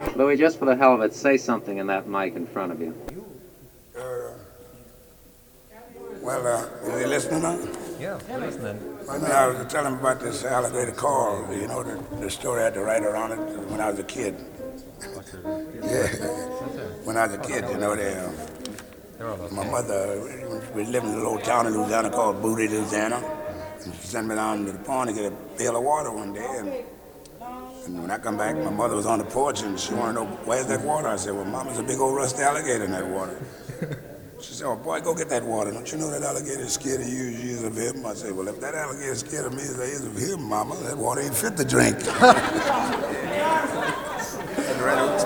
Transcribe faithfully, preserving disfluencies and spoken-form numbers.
Louis, just for the hell of it, say something in that mic in front of you. Uh, well, uh, is he listening now? Yeah, we're listening. When I was telling him about this alligator call, you know, the, the story I had to write around it when I was a kid. Yeah, when I was a kid, you know, they, uh, my mother, we lived in a little town in Louisiana called Booty, Louisiana. And she sent me down to the pond to get a pail of water one day. And, and when I come back, my mother was on the porch and she wanted to know, where's that water? I said, well, Mom, there's a big old rusty alligator in that water. She said, oh, boy, go get that water. Don't you know that alligator is scared of you as you is of him? I said, well, if that alligator is scared of me as I is of him, Mama, that water ain't fit to drink.